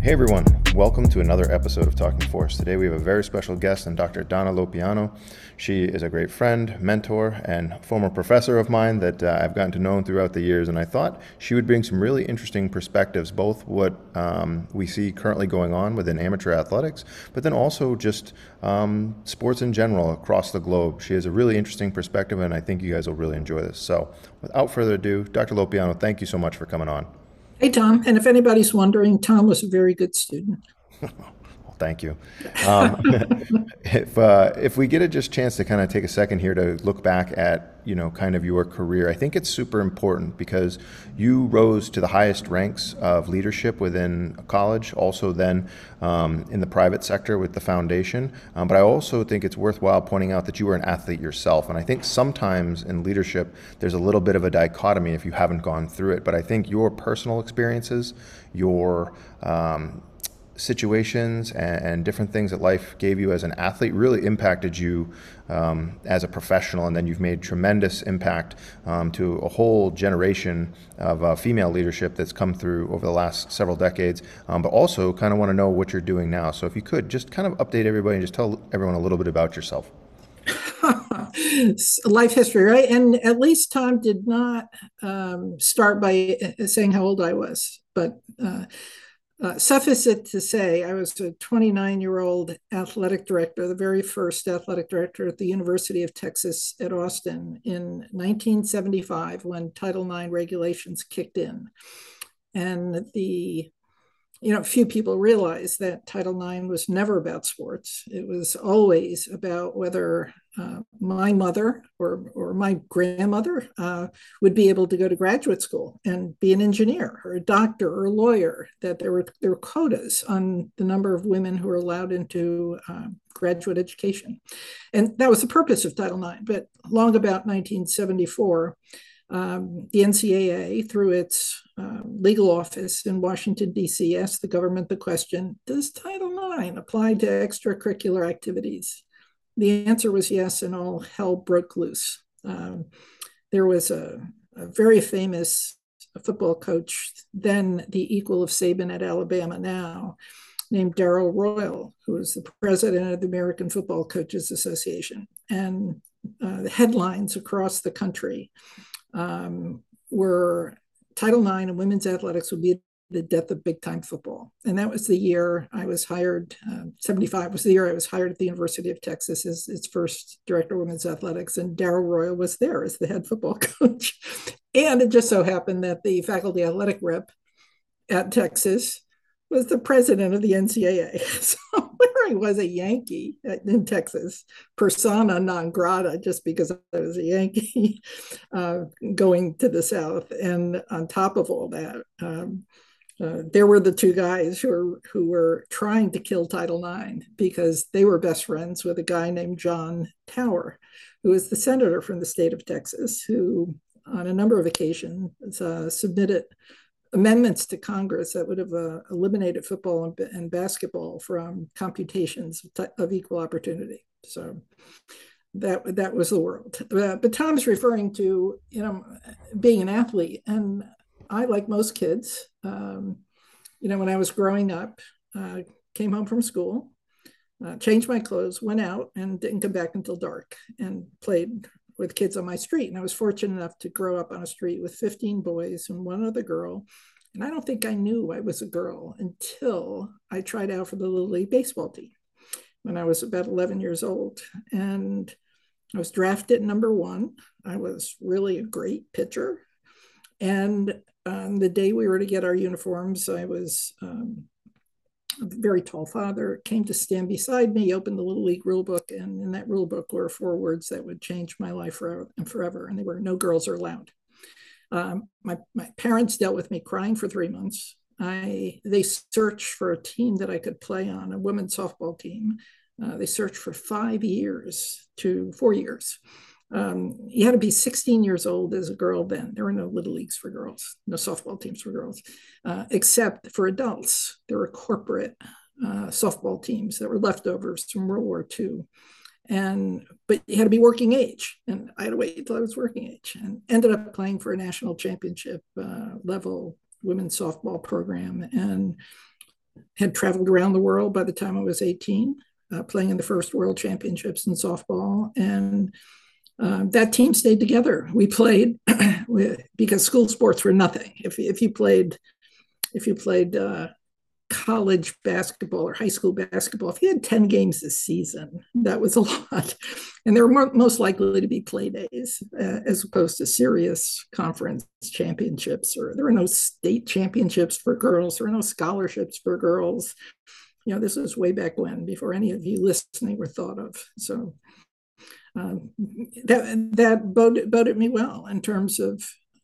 Hey everyone, welcome to another episode of Talking Force. Today we have a very special guest and Dr. Donna Lopiano. She is a great friend, mentor, and former professor of mine that I've gotten to know throughout the years, and I thought she would bring some really interesting perspectives, both what we see currently going on within amateur athletics, but then also just sports in general across the globe. She has a really interesting perspective, and I think you guys will really enjoy this. So without further ado, Dr. Lopiano, thank you so much for coming on. Hey, Tom. And if anybody's wondering, Tom was a very good student. Well, thank you. Um, if we get a just chance to kind of take a second here to look back at kind of your career, I think it's super important because you rose to the highest ranks of leadership within a college, also then in the private sector with the foundation. But I also think it's worthwhile pointing out that you were an athlete yourself, and I think sometimes in leadership there's a little bit of a dichotomy if you haven't gone through it. But I think your personal experiences, your situations and different things that life gave you as an athlete really impacted you as a professional, and then you've made tremendous impact to a whole generation of female leadership that's come through over the last several decades, but also kind of want to know what you're doing now. So if you could just kind of update everybody and just tell everyone a little bit about yourself. Life history, right? And at least Tom did not start by saying how old I was. But suffice it to say, I was a 29-year-old athletic director, the very first athletic director at the University of Texas at Austin in 1975 when Title IX regulations kicked in. And few people realize that Title IX was never about sports. It was always about whether my mother or my grandmother would be able to go to graduate school and be an engineer or a doctor or a lawyer, that there were quotas on the number of women who were allowed into graduate education. And that was the purpose of Title IX. But long about 1974, the NCAA, through its legal office in Washington, D.C., asked the government the question, does Title IX apply to extracurricular activities? The answer was yes, and all hell broke loose. There was a very famous football coach, then the equal of Saban at Alabama now, named Darrell Royal, who was the president of the American Football Coaches Association. And the headlines across the country were Title IX and women's athletics would be the death of big time football. And that was the year I was hired. 75 was the year I was hired at the University of Texas as its first director of women's athletics. And Darrell Royal was there as the head football coach. And it just so happened that the faculty athletic rep at Texas was the president of the NCAA. So where I was a Yankee in Texas, persona non grata, just because I was a Yankee going to the South. And on top of all that, there were the two guys who were trying to kill Title IX because they were best friends with a guy named John Tower, who was the senator from the state of Texas, who on a number of occasions submitted amendments to Congress that would have eliminated football and basketball from computations of equal opportunity. So that was the world. But Tom's referring to being an athlete, and I, like most kids, when I was growing up, came home from school, changed my clothes, went out, and didn't come back until dark, and played with kids on my street. And I was fortunate enough to grow up on a street with 15 boys and one other girl. And I don't think I knew I was a girl until I tried out for the Little League baseball team when I was about 11 years old. And I was drafted number one. I was really a great pitcher. And on the day we were to get our uniforms, I was a very tall father came to stand beside me, opened the Little League rule book, and in that rule book were four words that would change my life forever and forever. And they were, no girls are allowed. My parents dealt with me crying for 3 months. They searched for a team that I could play on, a women's softball team. They searched for 5 years to 4 years. You had to be 16 years old as a girl then. There were no little leagues for girls, no softball teams for girls, except for adults. There were corporate softball teams that were leftovers from World War II. But you had to be working age, and I had to wait until I was working age, and ended up playing for a national championship level women's softball program. And had traveled around the world by the time I was 18, playing in the first World Championships in softball. And that team stayed together. We played because school sports were nothing. If you played college basketball or high school basketball, if you had 10 games this season, that was a lot. And they were most likely to be play days as opposed to serious conference championships, or there were no state championships for girls, there were no scholarships for girls. This was way back when, before any of you listening were thought of. So that boded me well in terms of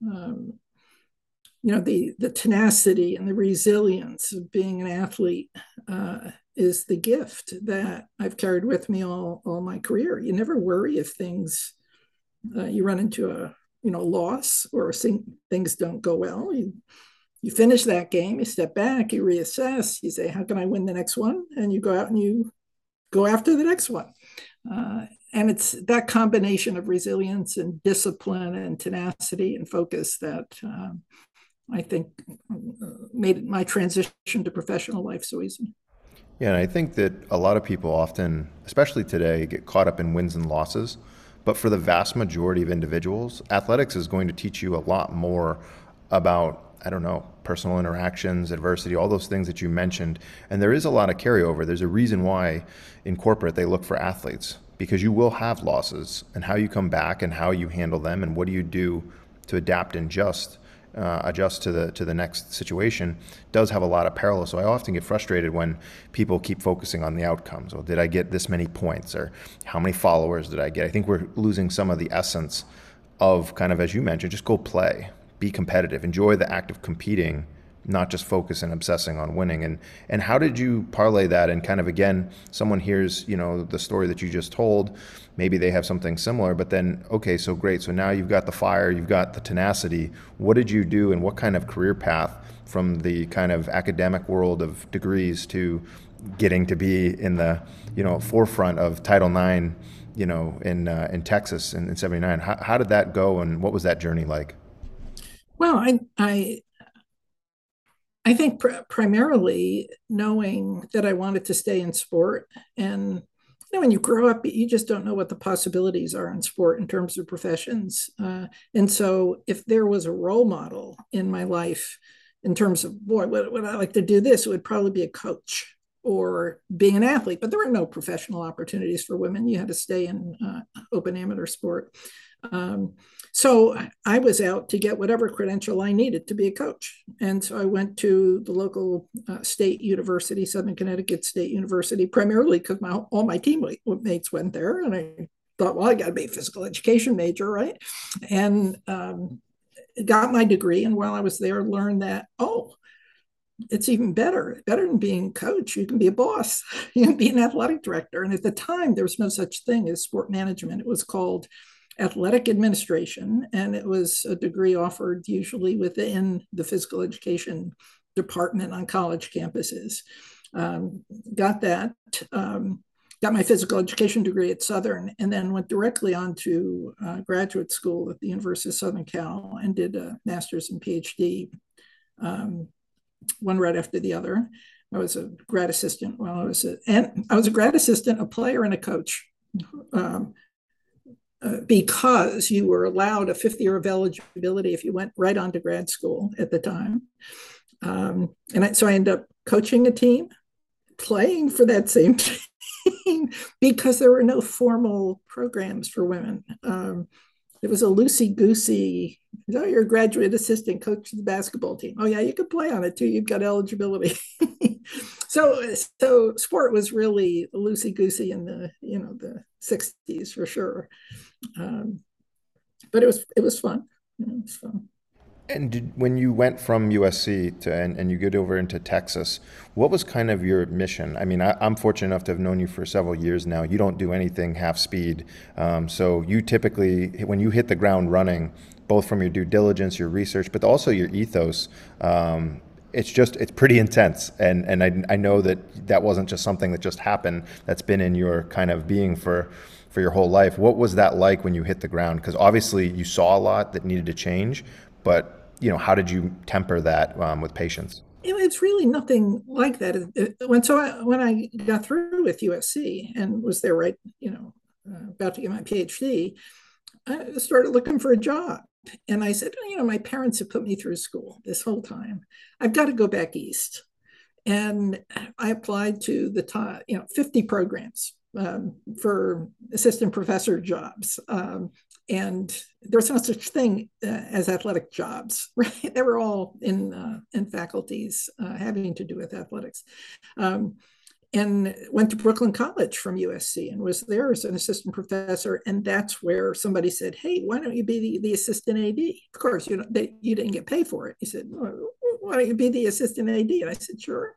the tenacity and the resilience of being an athlete is the gift that I've carried with me all my career. You never worry if things you run into a loss, or things don't go well. You finish that game, you step back, you reassess, you say, how can I win the next one? And you go out and you go after the next one. And it's that combination of resilience and discipline and tenacity and focus that I think made my transition to professional life so easy. Yeah, and I think that a lot of people often, especially today, get caught up in wins and losses. But for the vast majority of individuals, athletics is going to teach you a lot more about, I don't know, personal interactions, adversity, all those things that you mentioned. And there is a lot of carryover. There's a reason why in corporate they look for athletes, because you will have losses, and how you come back and how you handle them and what do you do to adapt and adjust to the next situation does have a lot of parallels. So I often get frustrated when people keep focusing on the outcomes. Well, did I get this many points, or how many followers did I get? I think we're losing some of the essence of, kind of as you mentioned, just go play, be competitive, enjoy the act of competing, not just focus and obsessing on winning. And how did you parlay that? And kind of, again, someone hears, the story that you just told, maybe they have something similar, but then, okay, so great. So now you've got the fire, you've got the tenacity. What did you do, and what kind of career path from the kind of academic world of degrees to getting to be in the, forefront of Title IX, in Texas in 79? How did that go, and what was that journey like? Well, I think primarily knowing that I wanted to stay in sport. And when you grow up, you just don't know what the possibilities are in sport in terms of professions. And so if there was a role model in my life in terms of, boy, would I like to do this, it would probably be a coach or being an athlete. But there were no professional opportunities for women. You had to stay in open amateur sport. So I was out to get whatever credential I needed to be a coach. And so I went to the local state university, Southern Connecticut State University, primarily because all my teammates went there. And I thought, well, I got to be a physical education major, right? And got my degree. And while I was there, learned that, it's even better than being a coach. You can be a boss, you can be an athletic director. And at the time, there was no such thing as sport management. It was called athletic administration, and it was a degree offered usually within the physical education department on college campuses. Got that, got my physical education degree at Southern, and then went directly on to graduate school at the University of Southern Cal and did a master's and PhD, one right after the other. I was a grad assistant a grad assistant, a player, and a coach. Because you were allowed a fifth year of eligibility if you went right on to grad school at the time. So I ended up coaching a team, playing for that same team, because there were no formal programs for women. It was a loosey-goosey, you're a graduate assistant coach of the basketball team. Oh yeah, you could play on it too. You've got eligibility. So sport was really loosey-goosey in the 60s for sure. But it was fun. It was fun. And when you went from USC and you get over into Texas, what was kind of your mission? I mean, I'm fortunate enough to have known you for several years now. You don't do anything half speed. So you typically, when you hit the ground running, both from your due diligence, your research, but also your ethos, it's pretty intense. And I know that wasn't just something that just happened. That's been in your kind of being for your whole life. What was that like when you hit the ground? Because obviously you saw a lot that needed to change, but how did you temper that with patience? it's really nothing like that. When I got through with USC and was there right, about to get my PhD, I started looking for a job. And I said, my parents have put me through school this whole time. I've got to go back east. And I applied to the top, 50 programs for assistant professor jobs. And there's no such thing as athletic jobs, right? They were all in faculties having to do with athletics. And went to Brooklyn College from USC and was there as an assistant professor. And that's where somebody said, "Hey, why don't you be the assistant AD?" Of course, you didn't get paid for it. He said, "Well, why don't you be the assistant AD?" And I said, "Sure."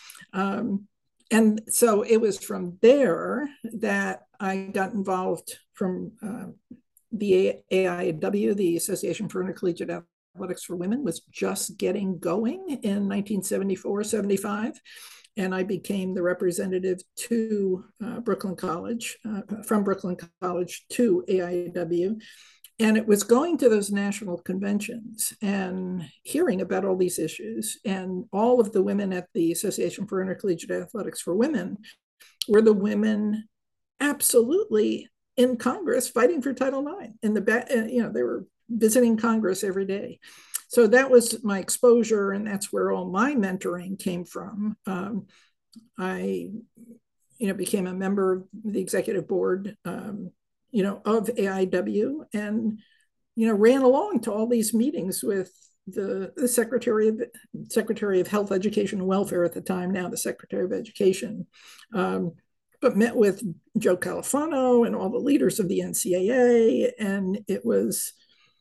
And so it was from there that I got involved from the AIW, the Association for Intercollegiate Athletics for Women, was just getting going in 1974, 75. And I became the representative to Brooklyn College, from Brooklyn College to AIW. And it was going to those national conventions and hearing about all these issues. And all of the women at the Association for Intercollegiate Athletics for Women were the women absolutely in Congress fighting for Title IX. In the back, they were visiting Congress every day. So that was my exposure, and that's where all my mentoring came from. I, became a member of the executive board, of AIW, and ran along to all these meetings with the Secretary of Health, Education, and Welfare at the time, now the Secretary of Education, but met with Joe Califano and all the leaders of the NCAA, and it was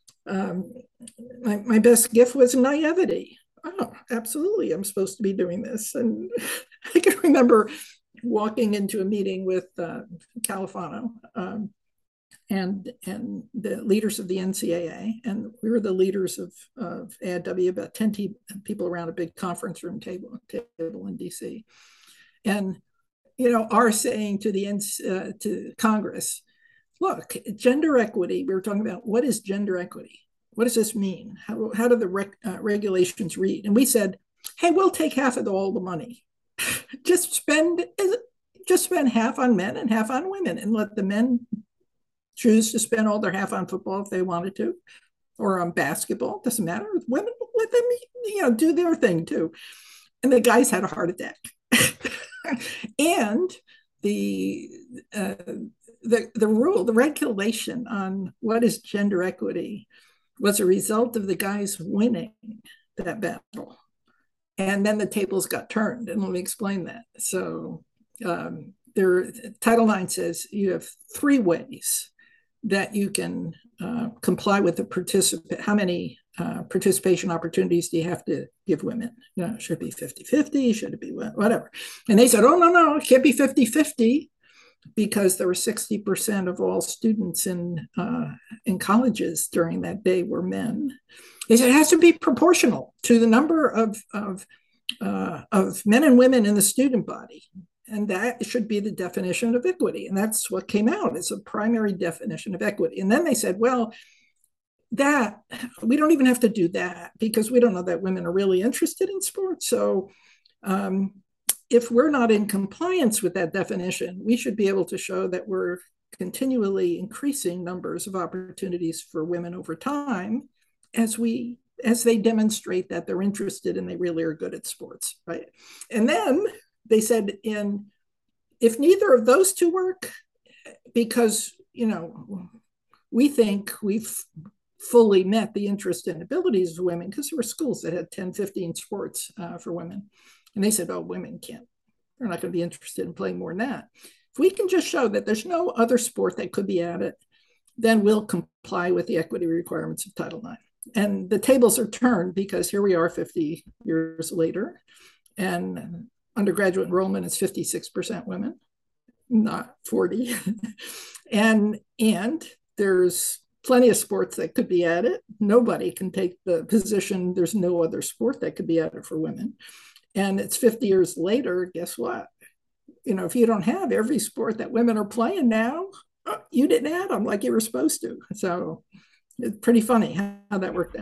my best gift was naivety. Oh, absolutely, I'm supposed to be doing this. And I can remember walking into a meeting with Califano and the leaders of the NCAA, and we were the leaders of AIW, about 10 people around a big conference room table in DC. And our saying to to Congress, look, gender equity, we were talking about what is gender equity? What does this mean? How do the regulations read? And we said, hey, we'll take half of all the money. just spend half on men and half on women, and let the men choose to spend all their half on football if they wanted to, or on basketball. Doesn't matter. Women, let them do their thing too. And the guys had a heart attack. And the rule, the regulation on what is gender equity was a result of the guys winning that battle. And then the tables got turned. And let me explain that. So Title IX says you have 3 ways that you can comply with the how many participation opportunities do you have to give women? Should it be 50-50? Should it be whatever? And they said, oh, no, it can't be 50-50, because there were 60% of all students in colleges during that day were men. They said it has to be proportional to the number of men and women in the student body. And that should be the definition of equity. And that's what came out as a primary definition of equity. And then they said, well, that we don't even have to do that, because we don't know that women are really interested in sports. So if we're not in compliance with that definition, we should be able to show that we're continually increasing numbers of opportunities for women over time as they demonstrate that they're interested and they really are good at sports, right? And then they said, if neither of those two work, because we think we've fully met the interest and abilities of women, because there were schools that had 10, 15 sports for women. And they said, oh, women can't, they're not going to be interested in playing more than that. If we can just show that there's no other sport that could be added, then we'll comply with the equity requirements of Title IX. And the tables are turned, because here we are 50 years later, and undergraduate enrollment is 56% women, not 40. and there's plenty of sports that could be added. Nobody can take the position there's no other sport that could be added for women. And it's 50 years later, guess what? If you don't have every sport that women are playing now, you didn't add them like you were supposed to. So it's pretty funny how that worked out.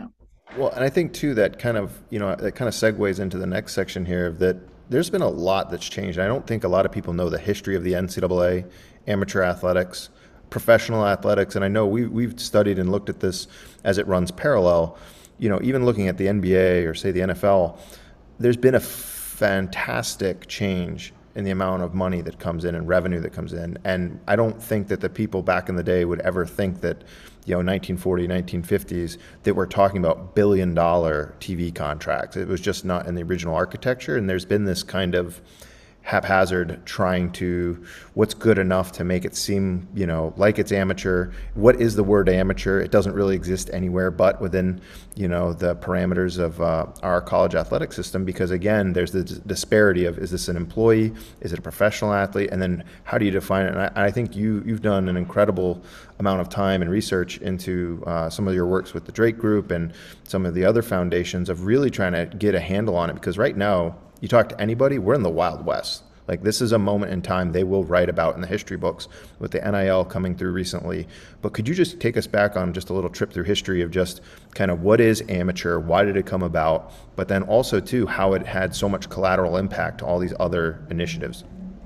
Well, and I think too that kind of, that kind of segues into the next section here of that there's been a lot that's changed. I don't think a lot of people know the history of the NCAA, amateur athletics, professional athletics, and I know we've studied and looked at this as it runs parallel. Even looking at the NBA or say the NFL, there's been a fantastic change in the amount of money that comes in and revenue that comes in. And I don't think that the people back in the day would ever think that, 1940, 1950s, that we're talking about billion-dollar TV contracts. It was just not in the original architecture. And there's been this kind of haphazard trying to what's good enough to make it seem like it's amateur. What is the word amateur? It doesn't really exist anywhere but within the parameters of our college athletic system, because again there's the disparity of, is this an employee, is it a professional athlete, and then how do you define it? And I think you've done an incredible amount of time and research into some of your works with the Drake Group and some of the other foundations of really trying to get a handle on it, because right now you talk to anybody, we're in the Wild West. Like, this is a moment in time they will write about in the history books with the NIL coming through recently. But could you just take us back on just a little trip through history of just kind of what is amateur, why did it come about, but then also too how it had so much collateral impact to all these other initiatives?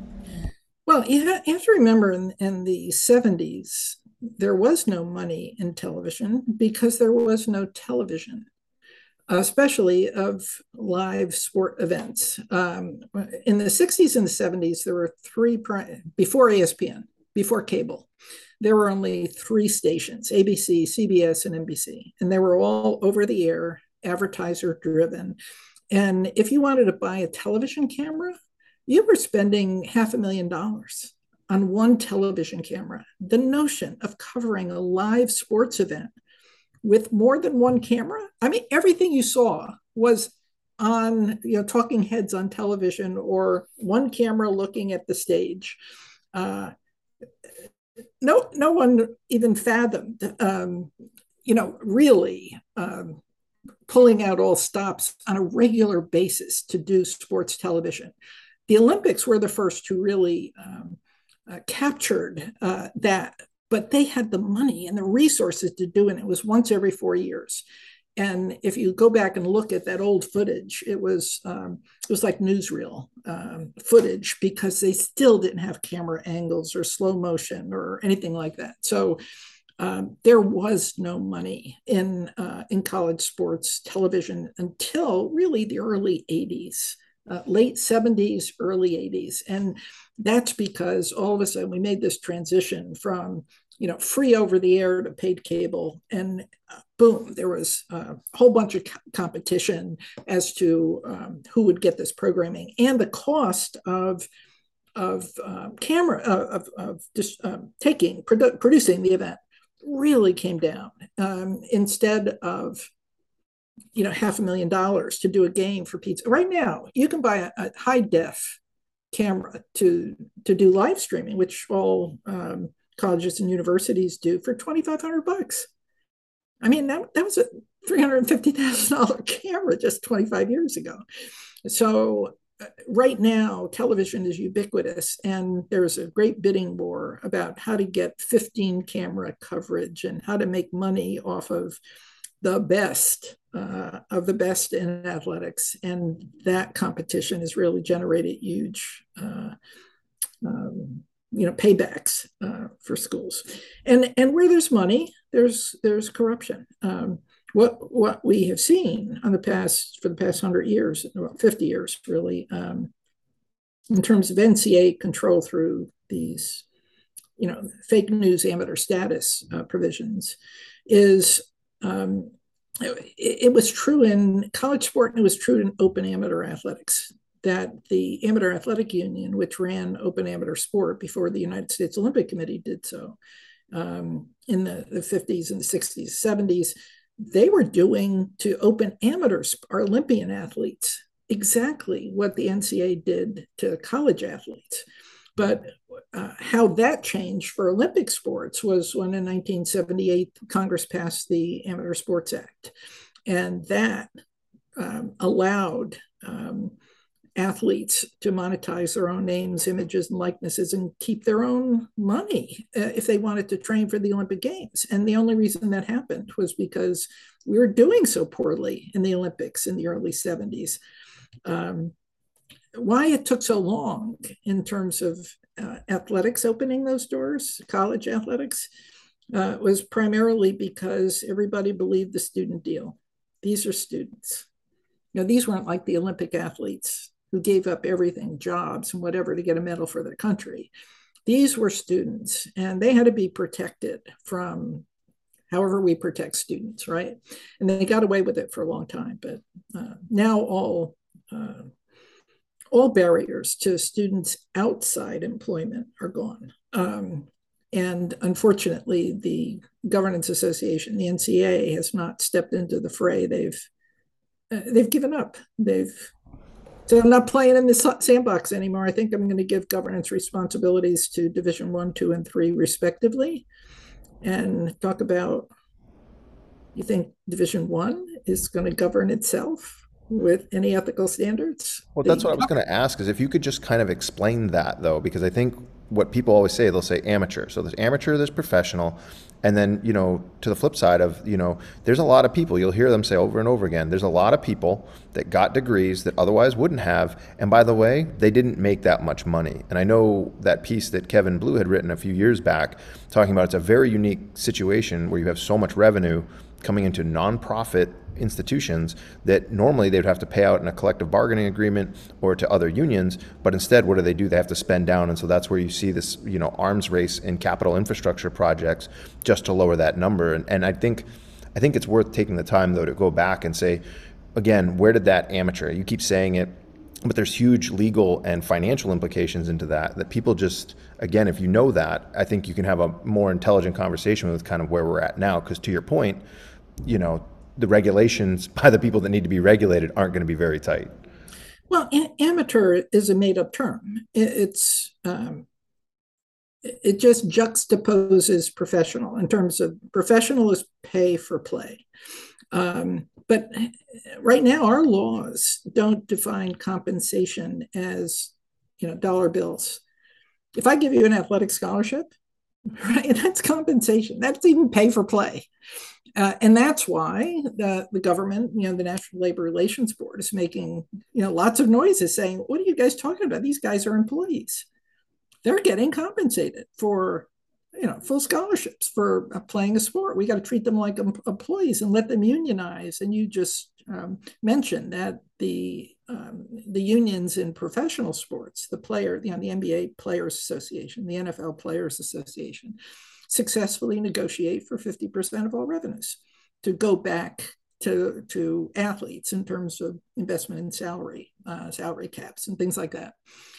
Well, you have to remember in the 70s, there was no money in television because there was no television, especially of live sport events. In the 60s and the 70s, there were before ESPN, before cable, there were only three stations: ABC, CBS, and NBC. And they were all over the air, advertiser driven. And if you wanted to buy a television camera, you were spending $500,000 on one television camera. The notion of covering a live sports event with more than one camera. I mean, everything you saw was on, talking heads on television or one camera looking at the stage. No one even fathomed, really pulling out all stops on a regular basis to do sports television. The Olympics were the first to really captured that, but they had the money and the resources to do it. It was once every 4 years. And if you go back and look at that old footage, it was like newsreel footage, because they still didn't have camera angles or slow motion or anything like that. So there was no money in college sports television until really the early 80s. Late 70s, early 80s. And that's because all of a sudden we made this transition from, free over the air to paid cable. And boom, there was a whole bunch of competition as to who would get this programming. And the cost of camera, of just producing the event really came down. Instead of $500,000 to do a game for pizza. Right now, you can buy a high def camera to do live streaming, which all colleges and universities do, for $2,500. I mean, that was a $350,000 camera just 25 years ago. So right now, television is ubiquitous, and there's a great bidding war about how to get 15 camera coverage and how to make money off of the best in athletics. And that competition has really generated huge paybacks for schools. And where there's money, there's corruption. What we have seen for the past 100 years, well, 50 years really, in terms of NCAA control through these fake news amateur status provisions, is it was true in college sport, and it was true in open amateur athletics, that the Amateur Athletic Union, which ran open amateur sport before the United States Olympic Committee did so, in the 50s and the 60s, 70s, they were doing to open amateurs, our Olympian athletes, exactly what the NCAA did to college athletes. But how that changed for Olympic sports was when in 1978, Congress passed the Amateur Sports Act. And that allowed athletes to monetize their own names, images, and likenesses and keep their own money if they wanted to train for the Olympic Games. And the only reason that happened was because we were doing so poorly in the Olympics in the early 70s. Why it took so long in terms of athletics opening those doors, college athletics, was primarily because everybody believed the student deal. These are students. These weren't like the Olympic athletes who gave up everything, jobs and whatever, to get a medal for their country. These were students, and they had to be protected from however we protect students, right? And they got away with it for a long time, but now all barriers to students outside employment are gone. And unfortunately, the Governance Association, the NCAA, has not stepped into the fray. They've given up. So I'm not playing in this sandbox anymore. I think I'm going to give governance responsibilities to Division I, II, and III, respectively, and talk about, you think Division I is going to govern itself with any ethical standards? Well, that's what I was going to ask, is if you could just kind of explain that, though, because I think what people always say, they'll say amateur. So there's amateur, there's professional. And then, to the flip side of, there's a lot of people, you'll hear them say over and over again, there's a lot of people that got degrees that otherwise wouldn't have. And by the way, they didn't make that much money. And I know that piece that Kevin Blue had written a few years back, talking about it's a very unique situation where you have so much revenue coming into nonprofit institutions that normally they'd have to pay out in a collective bargaining agreement or to other unions, but instead what do? They have to spend down. And so that's where you see this, arms race in capital infrastructure projects just to lower that number. And I think it's worth taking the time, though, to go back and say, again, where did that amateur, you keep saying it, but there's huge legal and financial implications into that people just, again, if you know that, I think you can have a more intelligent conversation with kind of where we're at now. Because to your point, the regulations by the people that need to be regulated aren't going to be very tight. Well, amateur is a made-up term. It just juxtaposes professional in terms of professional is pay for play. But right now, our laws don't define compensation as, dollar bills. If I give you an athletic scholarship, right, that's compensation. That's even pay for play. And that's why the government, the National Labor Relations Board, is making, lots of noises saying, what are you guys talking about? These guys are employees. They're getting compensated for, full scholarships for playing a sport. We got to treat them like employees and let them unionize. And you just mentioned that the unions in professional sports, the NBA Players Association, the NFL Players Association, successfully negotiate for 50% of all revenues to go back to athletes in terms of investment in salary caps and things like that.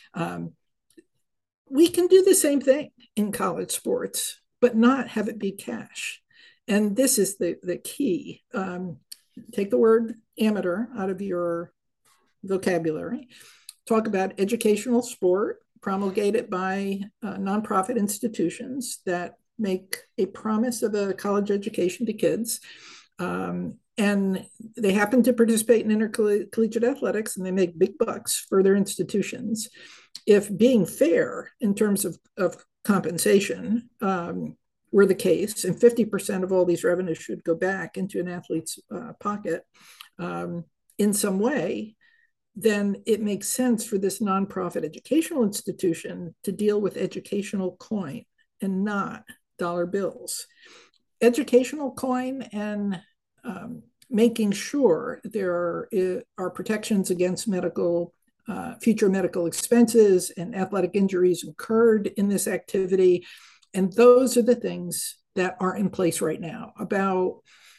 We can do the same thing in college sports, but not have it be cash. And this is the key. Take the word amateur out of your vocabulary. Talk about educational sport promulgated by nonprofit institutions that make a promise of a college education to kids. And they happen to participate in intercollegiate athletics, and they make big bucks for their institutions. If being fair in terms of compensation were the case, and 50% of all these revenues should go back into an athlete's pocket in some way, then it makes sense for this nonprofit educational institution to deal with educational coin and not dollar bills. Educational coin and making sure there are protections against future medical expenses and athletic injuries incurred in this activity. And those are the things that are in place right now. About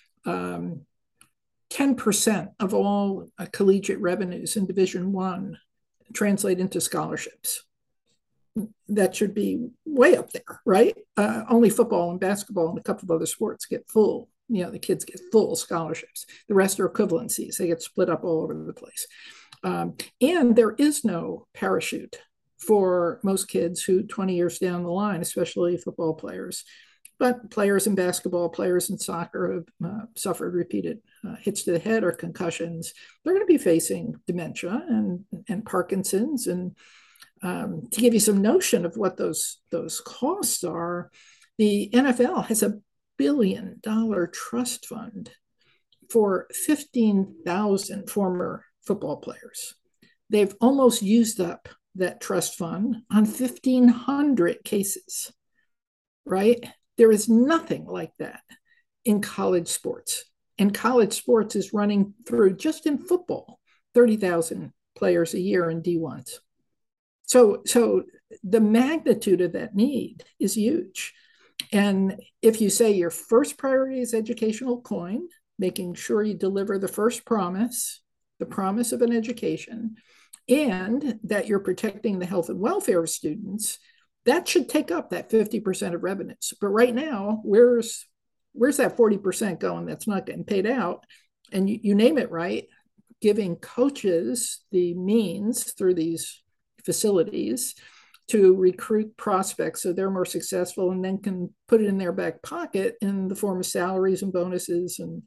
10% of all collegiate revenues in Division I translate into scholarships. That should be way up there, right? Only football and basketball and a couple of other sports get full. The kids get full scholarships. The rest are equivalencies. They get split up all over the place. And there is no parachute for most kids who 20 years down the line, especially football players, But players in basketball, players in soccer have suffered repeated hits to the head or concussions. They're going to be facing dementia and Parkinson's. And to give you some notion of what those costs are, the NFL has a $1 billion trust fund for 15,000 former football players. They've almost used up that trust fund on 1,500 cases, right? There is nothing like that in college sports. And college sports is running through, just in football, 30,000 players a year in D1s. So the magnitude of that need is huge. And if you say your first priority is educational coin, making sure you deliver the first promise, the promise of an education, and that you're protecting the health and welfare of students, that should take up that 50% of revenues. But right now, where's that 40% going that's not getting paid out? And you name it, right? Giving coaches the means through these facilities to recruit prospects so they're more successful and then can put it in their back pocket in the form of salaries and bonuses and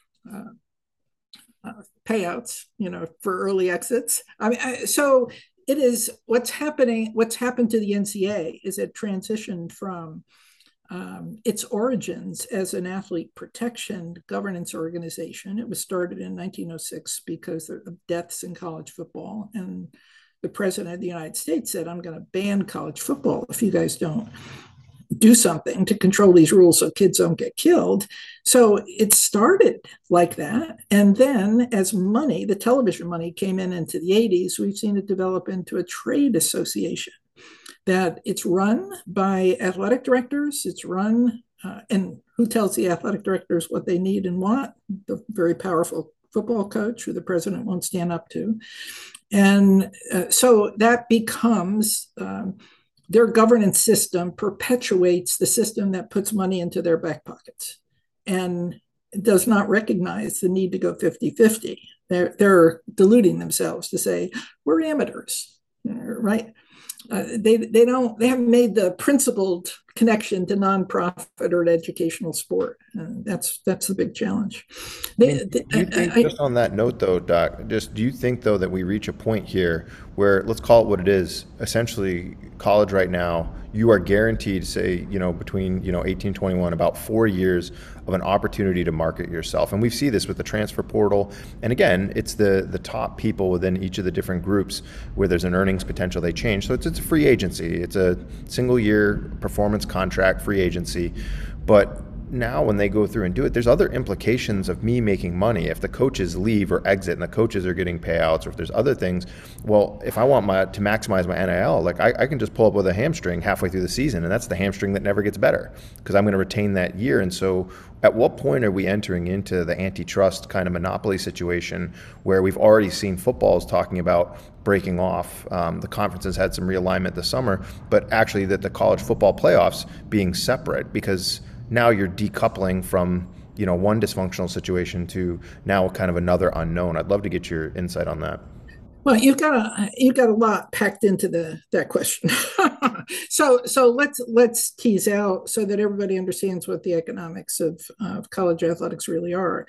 payouts, for early exits. I mean, so it is what's happened to the NCAA is it transitioned from its origins as an athlete protection governance organization. It was started in 1906 because of deaths in college football. And the president of the United States said, I'm going to ban college football if you guys don't do something to control these rules so kids don't get killed. So it started like that. And then as money, the television money came into the 80s, we've seen it develop into a trade association that it's run by athletic directors. It's run, and who tells the athletic directors what they need and want? The very powerful football coach who the president won't stand up to. And so that becomes their governance system perpetuates the system that puts money into their back pockets and does not recognize the need to go 50-50. They're deluding themselves to say, we're amateurs, right? They haven't made the principled connection to nonprofit or an educational sport. And that's the big challenge. Do you think, just on that note though, Doc, do you think though that we reach a point here where, let's call it what it is, essentially college right now, you are guaranteed, say, between 18, 21, about 4 years of an opportunity to market yourself. And we see this with the transfer portal. And again, it's the top people within each of the different groups where there's an earnings potential, they change. So it's a free agency. It's a single year performance contract, free agency. But now when they go through and do it, there's other implications of me making money. If the coaches leave or exit and the coaches are getting payouts, or if there's other things, well, if I want to maximize my NIL, like I can just pull up with a hamstring halfway through the season, and that's the hamstring that never gets better because I'm going to retain that year. And so at what point are we entering into the antitrust kind of monopoly situation where we've already seen footballs talking about breaking off? The conference has had some realignment this summer, but actually that the college football playoffs being separate, because now you're decoupling from, one dysfunctional situation to now kind of another unknown. I'd love to get your insight on that. Well, you've got a lot packed into that question. so let's tease out so that everybody understands what the economics of college athletics really are.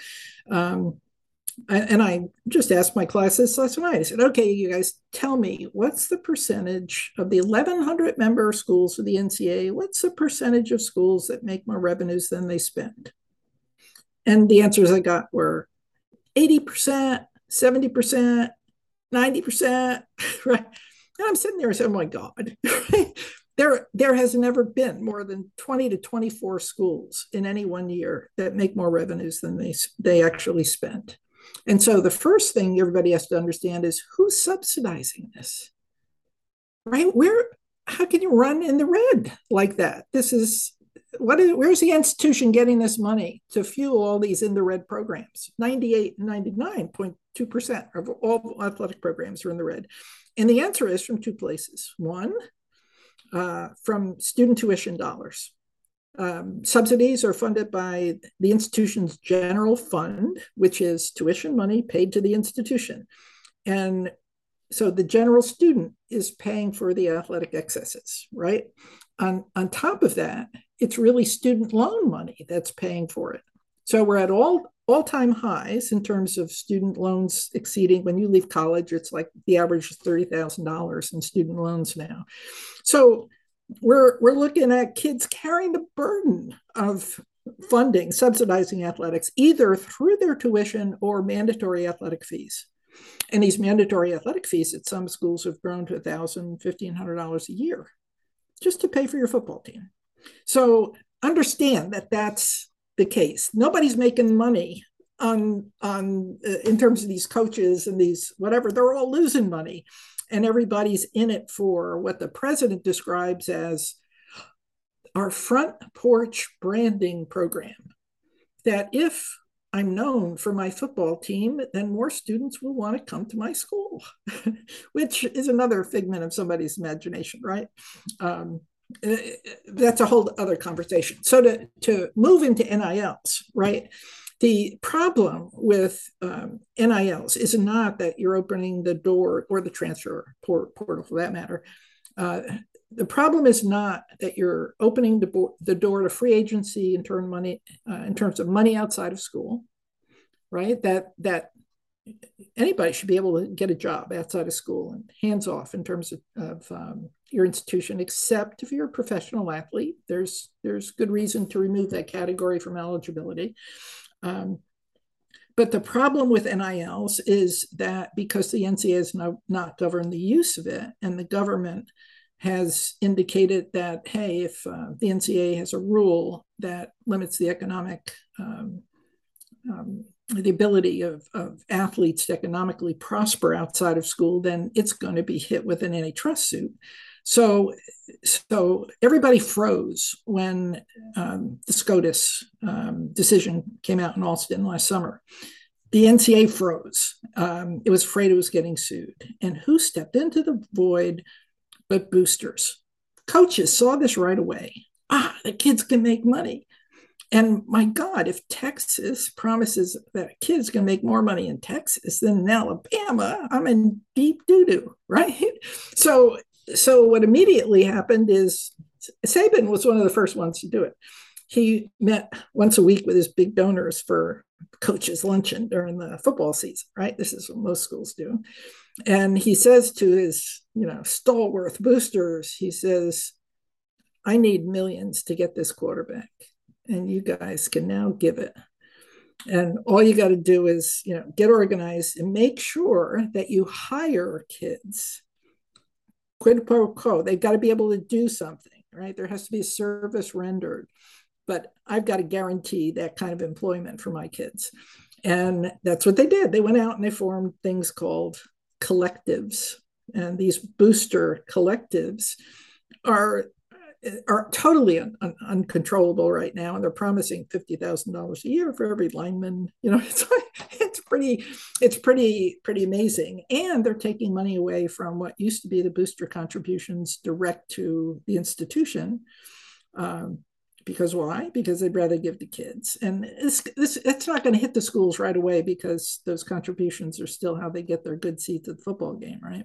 And I just asked my class this last night. I said, okay, you guys tell me, what's the percentage of the 1,100 member schools of the NCAA? What's the percentage of schools that make more revenues than they spend? And the answers I got were 80%, 70%, 90%, right? And I'm sitting there and saying, oh my God, there has never been more than 20 to 24 schools in any one year that make more revenues than they actually spend. And so the first thing everybody has to understand is who's subsidizing this, right? How can you run in the red like that? Where's the institution getting this money to fuel all these in the red programs? 98 and 99.2% of all athletic programs are in the red. And the answer is from two places. One, from student tuition dollars. Subsidies are funded by the institution's general fund, which is tuition money paid to the institution. And so the general student is paying for the athletic excesses, right? On top of that it's really student loan money that's paying for it. So we're at all-time highs in terms of student loans exceeding, when you leave college, it's like the average is $30,000 in student loans now. So we're looking at kids carrying the burden of funding, subsidizing athletics, either through their tuition or mandatory athletic fees. And these mandatory athletic fees at some schools have grown to $1,000, $1,500 a year just to pay for your football team. So understand that that's the case. Nobody's making money on in terms of these coaches and these whatever. They're all losing money, and everybody's in it for what the president describes as our front porch branding program. That if I'm known for my football team, then more students will want to come to my school, which is another figment of somebody's imagination, right? That's a whole other conversation. So to move into NILs, right? The problem with NILs is not that you're opening the door, or the transfer portal for that matter. The problem is not that you're opening the door to free agency in terms of money outside of school, right? That anybody should be able to get a job outside of school and hands off in terms of your institution, except if you're a professional athlete. There's good reason to remove that category from eligibility. But the problem with NILs is that because the NCAA has not governed the use of it, and the government has indicated that, hey, if the NCAA has a rule that limits the economic, the ability of athletes to economically prosper outside of school, then it's going to be hit with an antitrust suit. So everybody froze when the SCOTUS decision came out in Alston last summer. The NCAA froze. It was afraid it was getting sued. And who stepped into the void but boosters? Coaches saw this right away. The kids can make money. And my God, if Texas promises that kids can make more money in Texas than in Alabama, I'm in deep doo-doo, right? So what immediately happened is Saban was one of the first ones to do it. He met once a week with his big donors for coaches' luncheon during the football season, right? This is what most schools do. And he says to his, stalwart boosters, he says, I need millions to get this quarterback, and you guys can now give it. And all you got to do is, get organized and make sure that you hire kids. Quid pro quo. They've got to be able to do something, right? There has to be a service rendered. But I've got to guarantee that kind of employment for my kids. And that's what they did. They went out and they formed things called collectives. And these booster collectives are totally uncontrollable right now, and they're promising $50,000 a year for every lineman. It's pretty amazing, and they're taking money away from what used to be the booster contributions direct to the institution. Because why? Because they'd rather give to kids, and it's not going to hit the schools right away because those contributions are still how they get their good seats at the football game, right?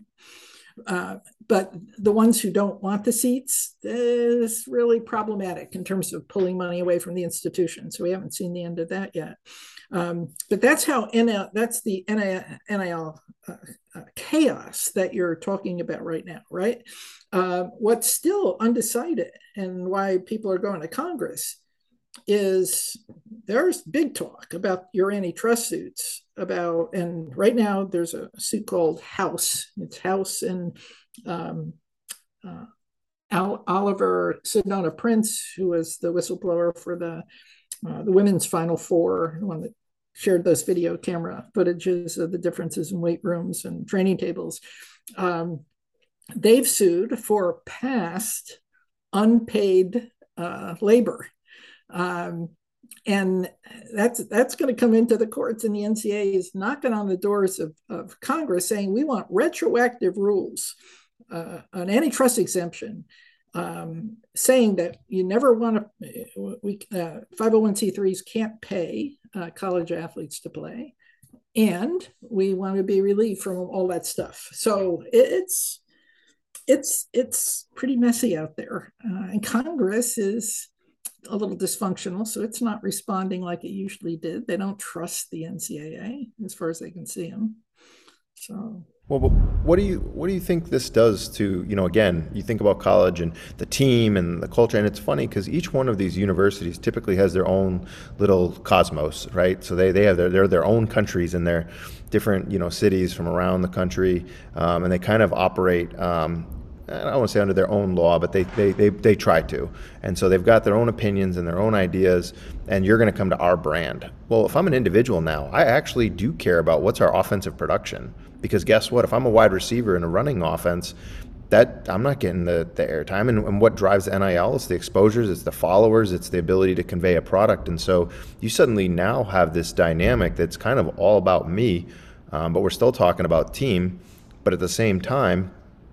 But the ones who don't want the seats is really problematic in terms of pulling money away from the institution. So we haven't seen the end of that yet. But that's how that's the NIL chaos that you're talking about right now, right? What's still undecided and why people are going to Congress is there's big talk about your antitrust suits and right now there's a suit called House. It's House and Oliver Sedona Prince, who was the whistleblower for the women's Final Four, the one that shared those video camera footages of the differences in weight rooms and training tables. They've sued for past unpaid labor. And that's going to come into the courts, and the NCAA is knocking on the doors of Congress saying we want retroactive rules, an antitrust exemption, saying that you never want to, 501c3s can't pay college athletes to play, and we want to be relieved from all that stuff. So it's pretty messy out there, and Congress is a little dysfunctional, so it's not responding like it usually did. They don't trust the NCAA as far as they can see them. So Well, but what do you think this does to, again, you think about college and the team and the culture, and it's funny because each one of these universities typically has their own little cosmos, right? So they have their own countries and their different, cities from around the country, and they kind of operate. I don't want to say under their own law, but they try to. And so they've got their own opinions and their own ideas, and you're going to come to our brand. Well, if I'm an individual now, I actually do care about what's our offensive production. Because guess what? If I'm a wide receiver in a running offense, that I'm not getting the airtime. And what drives NIL is the exposures, it's the followers, it's the ability to convey a product. And so you suddenly now have this dynamic that's kind of all about me, but we're still talking about team. But at the same time,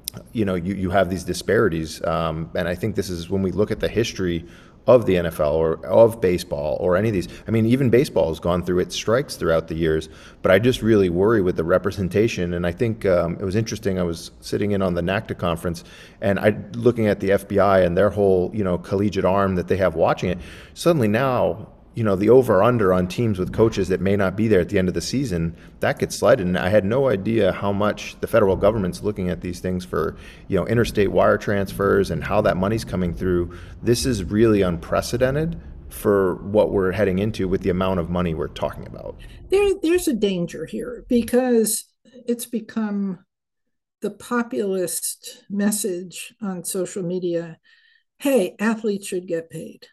you have these disparities. And I think this is when we look at the history of the NFL or of baseball or any of these. I mean, even baseball has gone through its strikes throughout the years, but I just really worry with the representation. And I think it was interesting. I was sitting in on the NACDA conference and looking at the FBI and their whole, collegiate arm that they have watching it. Suddenly now, the over-under on teams with coaches that may not be there at the end of the season, that gets slighted. And I had no idea how much the federal government's looking at these things for, interstate wire transfers and how that money's coming through. This is really unprecedented for what we're heading into with the amount of money we're talking about. There's a danger here because it's become the populist message on social media. Hey, athletes should get paid.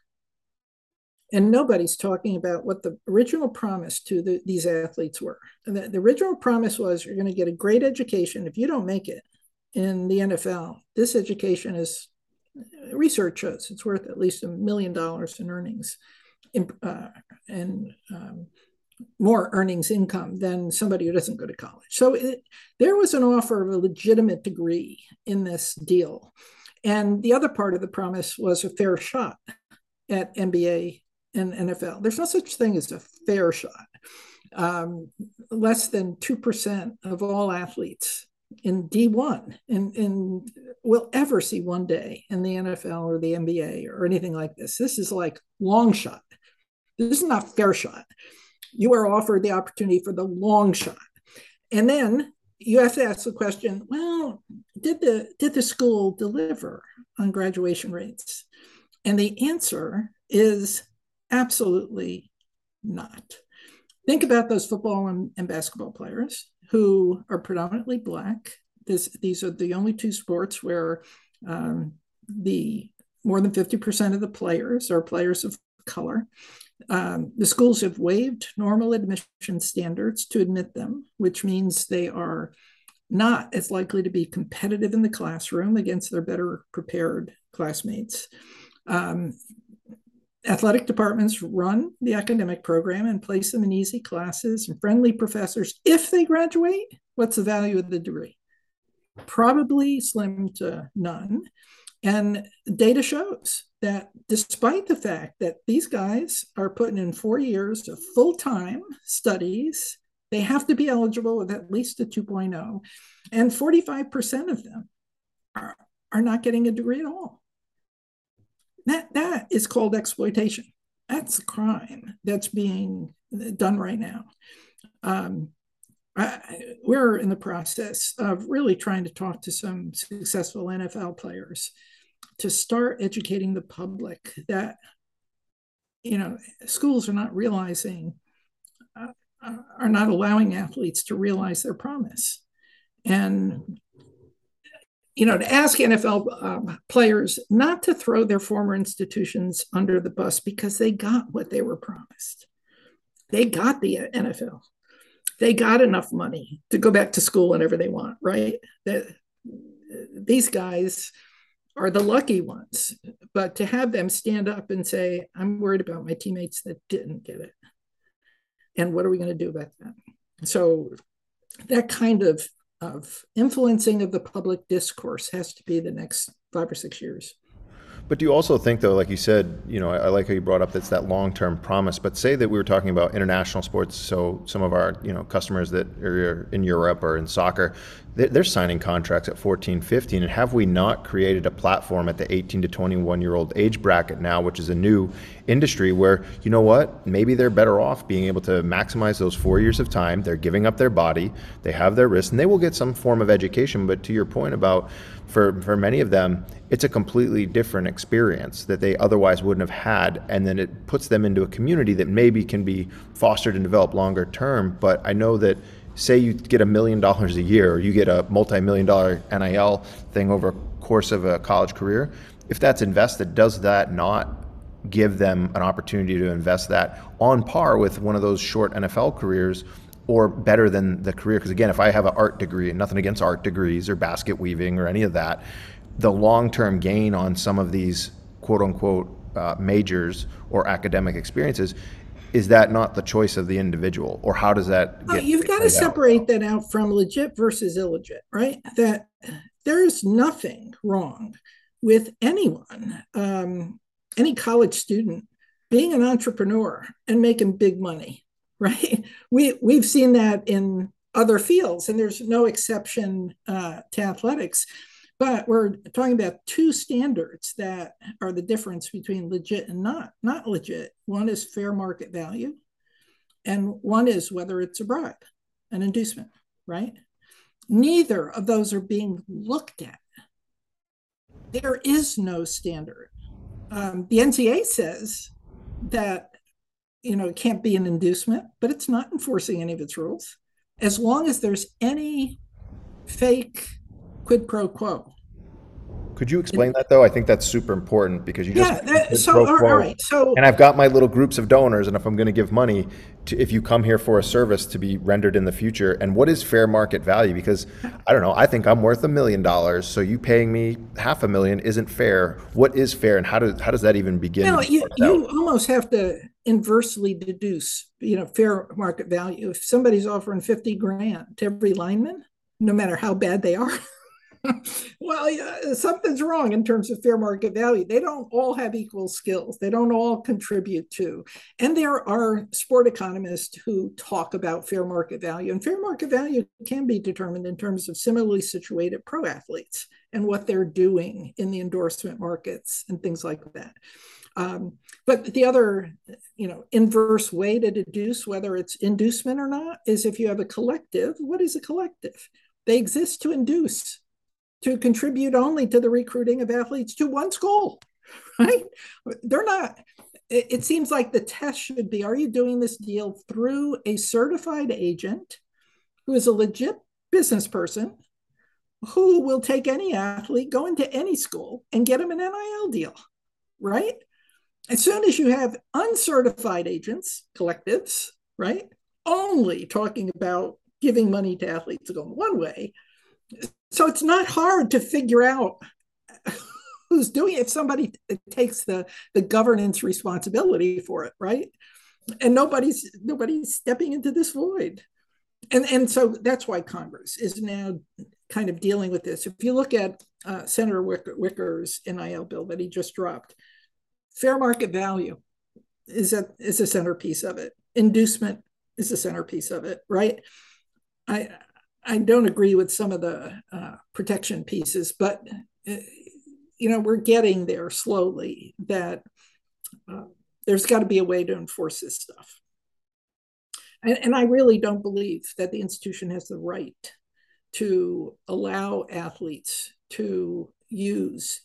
And nobody's talking about what the original promise to these athletes were. The original promise was you're going to get a great education. If you don't make it in the NFL, this education is, research shows it's worth at least $1 million in earnings and more earnings income than somebody who doesn't go to college. So there was an offer of a legitimate degree in this deal. And the other part of the promise was a fair shot at NBA and NFL. There's no such thing as a fair shot. Less than 2% of all athletes in D1 and will ever see one day in the NFL or the NBA or anything like this. This is like long shot. This is not fair shot. You are offered the opportunity for the long shot. And then you have to ask the question, well, did the school deliver on graduation rates? And the answer is absolutely not. Think about those football and basketball players who are predominantly Black. These are the only two sports where the more than 50% of the players are players of color. The schools have waived normal admission standards to admit them, which means they are not as likely to be competitive in the classroom against their better prepared classmates. Athletic departments run the academic program and place them in easy classes and friendly professors. If they graduate, what's the value of the degree? Probably slim to none. And data shows that despite the fact that these guys are putting in 4 years of full-time studies, they have to be eligible with at least a 2.0, and 45% of them are not getting a degree at all. That is called exploitation. That's a crime that's being done right now. We're in the process of really trying to talk to some successful NFL players to start educating the public that, schools are not realizing, are not allowing athletes to realize their promise. And to ask NFL players not to throw their former institutions under the bus because they got what they were promised. They got the NFL. They got enough money to go back to school whenever they want, right? These guys are the lucky ones. But to have them stand up and say, I'm worried about my teammates that didn't get it. And what are we going to do about that? So that kind of influencing of the public discourse has to be the next 5 or 6 years. But do you also think, though, like you said, I like how you brought up that's that long-term promise, but say that we were talking about international sports, so some of our, customers that are in Europe or in soccer, they're signing contracts at 14, 15. And have we not created a platform at the 18 to 21-year-old age bracket now, which is a new industry where, you know what, maybe they're better off being able to maximize those 4 years of time. They're giving up their body, they have their wrists, and they will get some form of education. But to your point about, for many of them, it's a completely different experience that they otherwise wouldn't have had. And then it puts them into a community that maybe can be fostered and developed longer term. But I know that, say you get $1 million a year, or you get a multi-million-dollar NIL thing over a course of a college career, if that's invested, does that not give them an opportunity to invest that on par with one of those short NFL careers, or better than the career? Because again, if I have an art degree, and nothing against art degrees or basket weaving or any of that, the long-term gain on some of these quote-unquote majors or academic experiences, is that not the choice of the individual? Or how does that get You've got to separate that out from legit versus illegit, right? That there's nothing wrong with anyone, any college student, being an entrepreneur and making big money, right? We've seen that in other fields, and there's no exception to athletics. But we're talking about two standards that are the difference between legit and not legit. One is fair market value, and one is whether it's a bribe, an inducement, right? Neither of those are being looked at. There is no standard. The NCAA says that, it can't be an inducement, but it's not enforcing any of its rules as long as there's any fake quid pro quo. Could you explain that though? I think that's super important, because you just all right. So, and I've got my little groups of donors, and if I'm going to give money to, if you come here for a service to be rendered in the future, and what is fair market value? Because I don't know, I think I'm worth $1 million, so you paying me $500,000 isn't fair. What is fair, and how does that even begin? You almost have to inversely deduce, fair market value. If somebody's offering 50 grand to every lineman, no matter how bad they are, well, something's wrong in terms of fair market value. They don't all have equal skills. They don't all contribute to. And there are sport economists who talk about fair market value. And fair market value can be determined in terms of similarly situated pro athletes and what they're doing in the endorsement markets and things like that. But the other, inverse way to deduce whether it's inducement or not is if you have a collective. What is a collective? They exist to induce, to contribute only to the recruiting of athletes to one school, right? They're not, it seems like the test should be, are you doing this deal through a certified agent who is a legit business person who will take any athlete, go into any school and get them an NIL deal, right? As soon as you have uncertified agents, collectives, right, only talking about giving money to athletes going one way, so it's not hard to figure out who's doing it if somebody takes the governance responsibility for it, right? And nobody's stepping into this void. And so that's why Congress is now kind of dealing with this. If you look at Senator Wicker's NIL bill that he just dropped, fair market value is a centerpiece of it. Inducement is a centerpiece of it, right? I don't agree with some of the protection pieces, but we're getting there slowly. That there's got to be a way to enforce this stuff, and I really don't believe that the institution has the right to allow athletes to use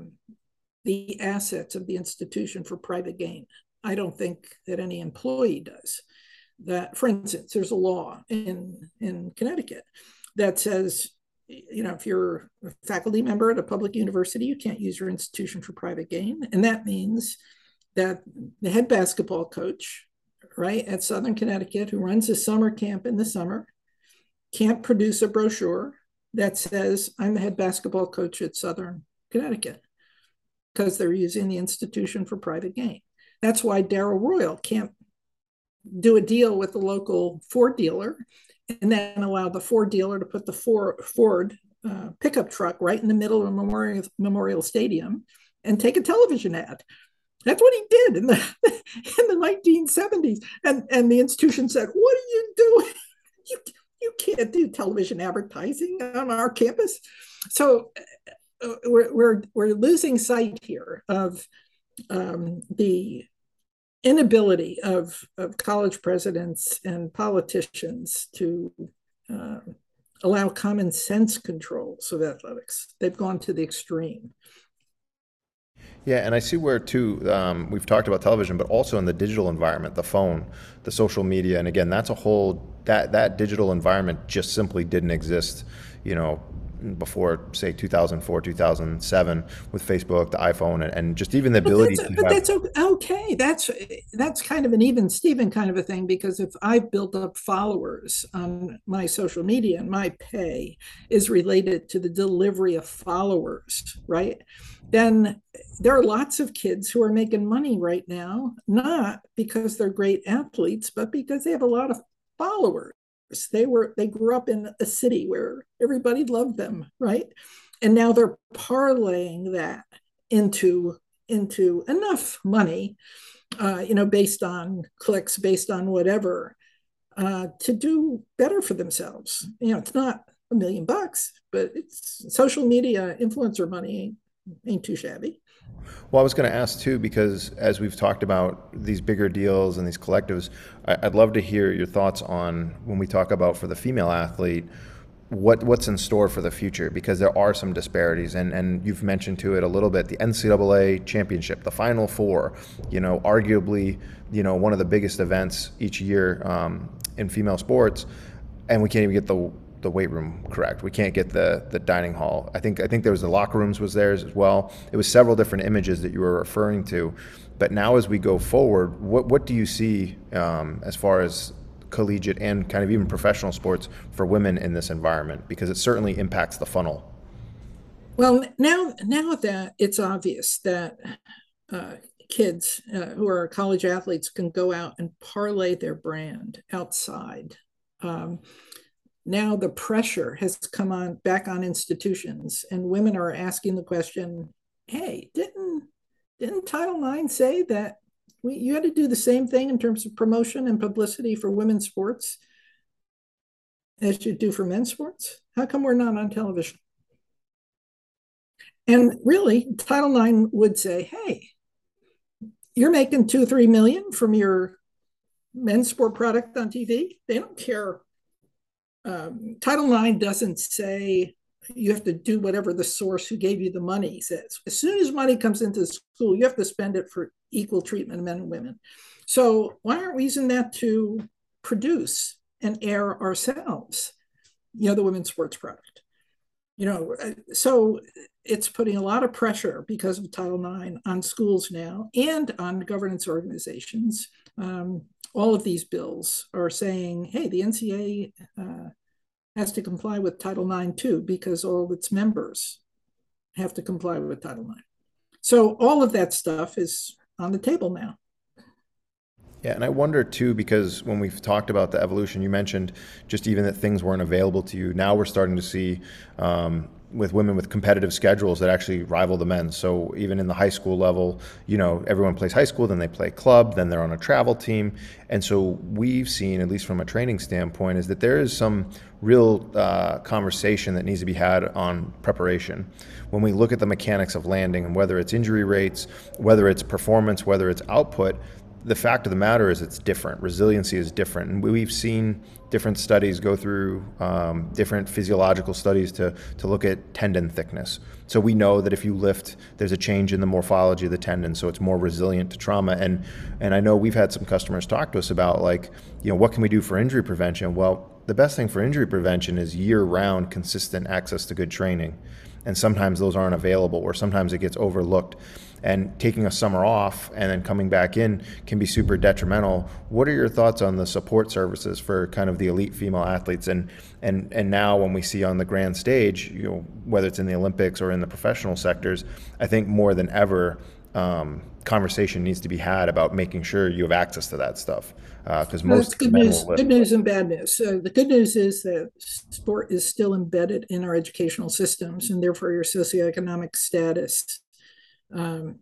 the assets of the institution for private gain. I don't think that any employee does. That, for instance, there's a law in Connecticut that says, if you're a faculty member at a public university, you can't use your institution for private gain. And that means that the head basketball coach, right, at Southern Connecticut, who runs a summer camp in the summer, can't produce a brochure that says, I'm the head basketball coach at Southern Connecticut, because they're using the institution for private gain. That's why Darrell Royal can't do a deal with the local Ford dealer and then allow the Ford dealer to put the Ford pickup truck right in the middle of Memorial Stadium and take a television ad. That's what he did in the 1970s. And the institution said, what are you doing? You can't do television advertising on our campus. So we're losing sight here of the inability of college presidents and politicians to allow common sense controls of athletics. They've gone to the extreme. Yeah, and I see where too, we've talked about television, but also in the digital environment, the phone, the social media, and again, that's a whole that digital environment just simply didn't exist, you know, before say 2004, 2007 with Facebook, the iPhone, and just even the ability to But have. that's okay. That's kind of an even Steven kind of a thing, because if I've built up followers on my social media and my pay is related to the delivery of followers, right? Then there are lots of kids who are making money right now, not because they're great athletes, but because they have a lot of followers. They grew up in a city where everybody loved them, right? And now they're parlaying that into enough money, based on clicks, based on whatever, to do better for themselves. It's not $1 million, but it's social media influencer money ain't too shabby. Well, I was going to ask too, because as we've talked about these bigger deals and these collectives, I'd love to hear your thoughts on when we talk about for the female athlete, what's in store for the future, because there are some disparities, and you've mentioned to it a little bit, the NCAA championship, the Final Four, arguably, one of the biggest events each year in female sports, and we can't even get the weight room correct. We can't get the dining hall. I think there was the locker rooms was there as well. It was several different images that you were referring to. But now as we go forward, what do you see as far as collegiate and kind of even professional sports for women in this environment? Because it certainly impacts the funnel. Well, now that it's obvious that kids who are college athletes can go out and parlay their brand outside. Now the pressure has come on back on institutions, and women are asking the question, hey, didn't Title IX say that you had to do the same thing in terms of promotion and publicity for women's sports as you do for men's sports? How come we're not on television? And really, Title IX would say, hey, you're making 2-3 million from your men's sport product on TV. They don't care. Title IX doesn't say you have to do whatever the source who gave you the money says. As soon as money comes into the school, you have to spend it for equal treatment of men and women. So why aren't we using that to produce and air ourselves, the women's sports product? So it's putting a lot of pressure because of Title IX on schools now and on governance organizations. All of these bills are saying, hey, the NCAA has to comply with Title IX too, because all of its members have to comply with Title IX. So all of that stuff is on the table now. Yeah, and I wonder too, because when we've talked about the evolution, you mentioned just even that things weren't available to you. Now we're starting to see with women with competitive schedules that actually rival the men. So even in the high school level, everyone plays high school, then they play club, then they're on a travel team. And so we've seen, at least from a training standpoint, is that there is some real conversation that needs to be had on preparation. When we look at the mechanics of landing, and whether it's injury rates, whether it's performance, whether it's output, the fact of the matter is it's different. Resiliency is different. And we've seen different studies go through different physiological studies to look at tendon thickness. So we know that if you lift, there's a change in the morphology of the tendon, so it's more resilient to trauma. And I know we've had some customers talk to us about what can we do for injury prevention? Well, the best thing for injury prevention is year-round consistent access to good training. And sometimes those aren't available, or sometimes it gets overlooked. And taking a summer off and then coming back in can be super detrimental. What are your thoughts on the support services for kind of the elite female athletes? And now when we see on the grand stage, whether it's in the Olympics or in the professional sectors, I think more than ever, conversation needs to be had about making sure you have access to that stuff. Because most good men news, will lift. good news and bad news. So the good news is that sport is still embedded in our educational systems, and therefore your socioeconomic status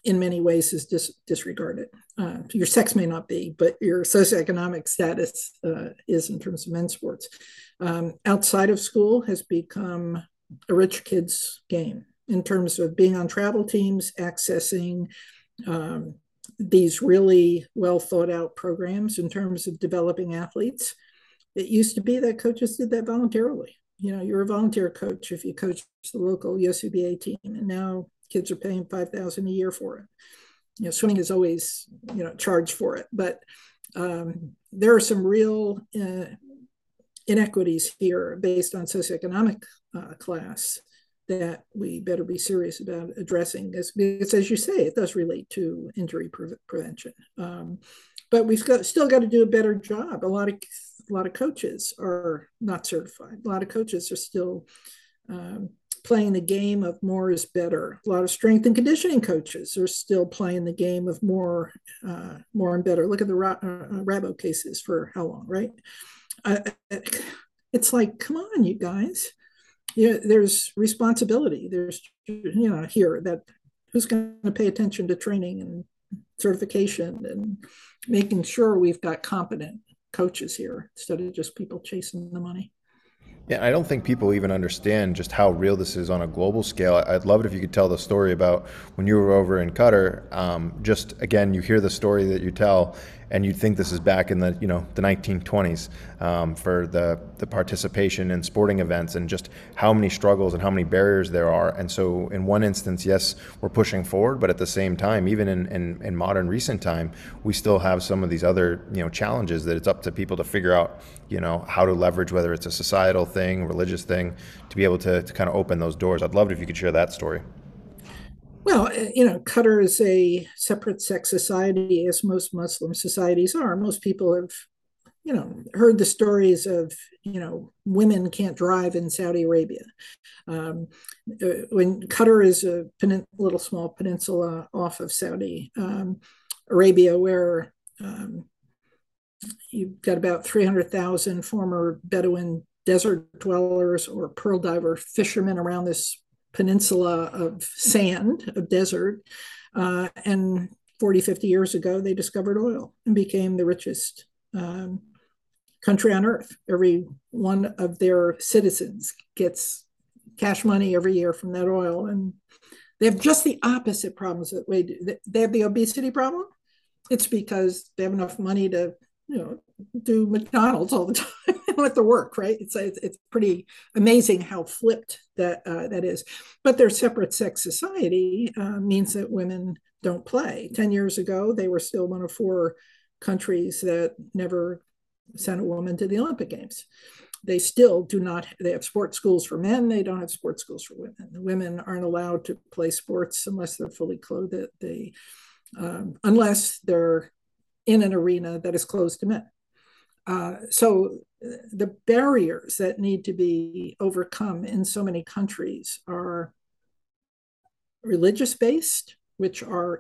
in many ways is disregarded. Your sex may not be, but your socioeconomic status is in terms of men's sports. Outside of school has become a rich kid's game in terms of being on travel teams, accessing these really well thought out programs in terms of developing athletes. It used to be that coaches did that voluntarily. You're a volunteer coach if you coach the local USCBA team, and now kids are paying $5,000 a year for it. Swimming is always, charged for it, but there are some real inequities here based on socioeconomic class that we better be serious about addressing, because as you say, it does relate to injury prevention. But we've still got to do a better job. A lot of coaches are not certified. A lot of coaches are still playing the game of more is better. A lot of strength and conditioning coaches are still playing the game of more and better. Look at the Rabo cases for how long, right? It's like, come on, you guys. There's responsibility. There's, here that who's going to pay attention to training and certification and making sure we've got competent coaches here instead of just people chasing the money. Yeah, I don't think people even understand just how real this is on a global scale. I'd love it if you could tell the story about when you were over in Qatar. Just again, you hear the story that you tell, and you'd think this is back in the the 1920s for the participation in sporting events, and just how many struggles and how many barriers there are. And so, in one instance, yes, we're pushing forward, but at the same time, even in modern recent time, we still have some of these other challenges that it's up to people to figure out how to leverage, whether it's a societal thing, religious thing, to be able to kind of open those doors. I'd love it if you could share that story. Well, Qatar is a separate sex society, as most Muslim societies are. Most people have, heard the stories of, women can't drive in Saudi Arabia. When Qatar is a little small peninsula off of Saudi Arabia, where you've got about 300,000 former Bedouin desert dwellers or pearl diver fishermen around this peninsula of sand, of desert. And 40, 50 years ago, they discovered oil and became the richest country on earth. Every one of their citizens gets cash money every year from that oil. And they have just the opposite problems that we do. They have the obesity problem. It's because they have enough money to do McDonald's all the time. They don't have to work, right? It's pretty amazing how flipped that is. But their separate sex society means that women don't play. 10 years ago, they were still one of 4 countries that never sent a woman to the Olympic Games. They still do not. They have sports schools for men. They don't have sports schools for women. The women aren't allowed to play sports unless they're fully clothed. Unless they're in an arena that is closed to men. So the barriers that need to be overcome in so many countries are religious-based, which are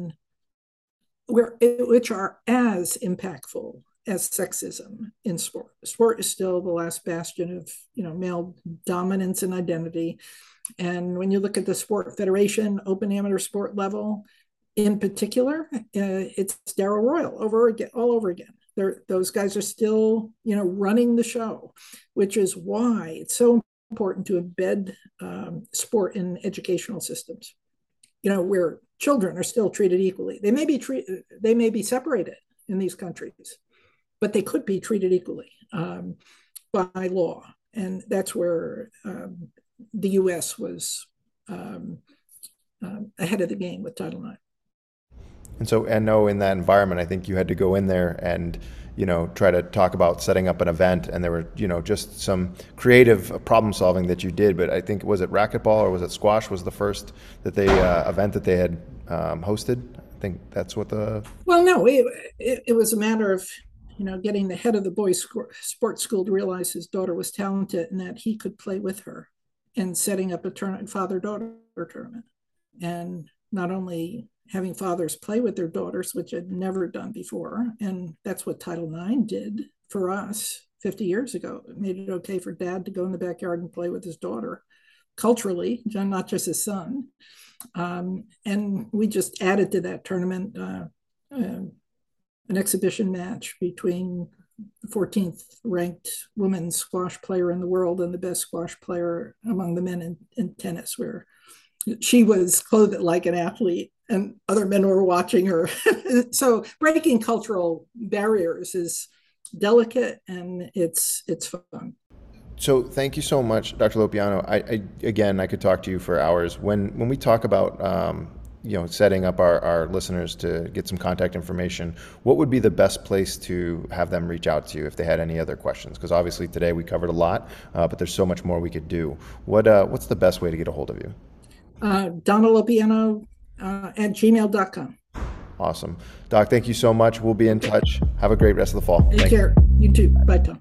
as impactful as sexism in sport. Sport is still the last bastion of male dominance and identity. And when you look at the sport federation, open amateur sport level, in particular, it's Darrell Royal all over again. Those guys are still, running the show, which is why it's so important to embed sport in educational systems. Where children are still treated equally. They may be separated in these countries, but they could be treated equally by law, and that's where the U.S. was ahead of the game with Title IX. And so, and no, in that environment, I think you had to go in there and, try to talk about setting up an event, and there were, just some creative problem solving that you did. But I think, was it racquetball or was it squash was the first that they event that they had hosted? I think that's what Well, no, it was a matter of, getting the head of the boys' sports school to realize his daughter was talented and that he could play with her, and setting up a father-daughter tournament. And not only having fathers play with their daughters, which I'd never done before. And that's what Title IX did for us 50 years ago. It made it okay for dad to go in the backyard and play with his daughter culturally, not just his son. And we just added to that tournament an exhibition match between the 14th ranked women's squash player in the world and the best squash player among the men in tennis, where she was clothed like an athlete and other men were watching her. So breaking cultural barriers is delicate and it's fun. So thank you so much, Dr. Lopiano. Again, I could talk to you for hours. When we talk about setting up our listeners to get some contact information, what would be the best place to have them reach out to you if they had any other questions? Because obviously today we covered a lot, but there's so much more we could do. What's the best way to get a hold of you? Donna Lopiano at gmail.com. Awesome. Doc, thank you so much. We'll be in touch. Have a great rest of the fall. Take care. You too. Bye, Tom.